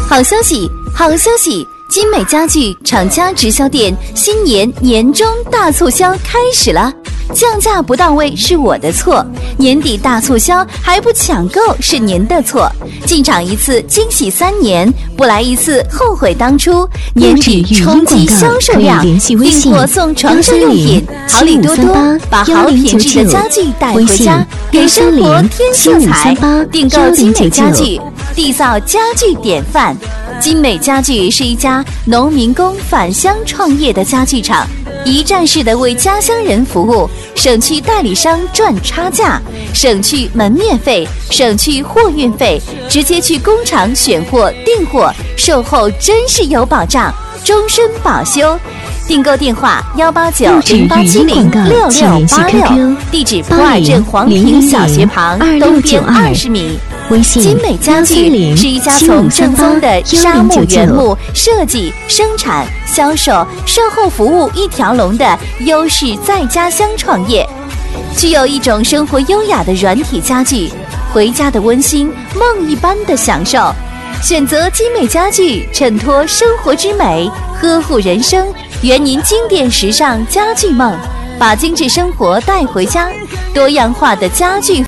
好消息，好消息！精美家具厂家直销店新年年终大促销开始了，降价不到位是我的错，年底大促销还不抢购是您的错。进场一次惊喜3年，不来一次后悔当初。年底冲击销售量，订货送床上用品，好礼多多，把好品质的家具带回家，给生活添色彩。订购精美家具，缔造家具典范。精美家具是一家农民工返乡创业的家具厂，一站式的为家乡人服务，省去代理商赚差价，省去门面费，省去货运费，直接去工厂选货订货，售后真是有保障，终身保修。订购电话18908706686，地址普洱镇黄坪小学旁东边20米。精美家具是一家从正宗的沙木原木设计、生产、销售、售后服务一条龙的优势在家乡创业，具有一种生活优雅的软体家具，回家的温馨，梦一般的享受。选择精美家具，衬托生活之美，呵护人生，圆您经典时尚家具梦，把精致生活带回家。多样化的家具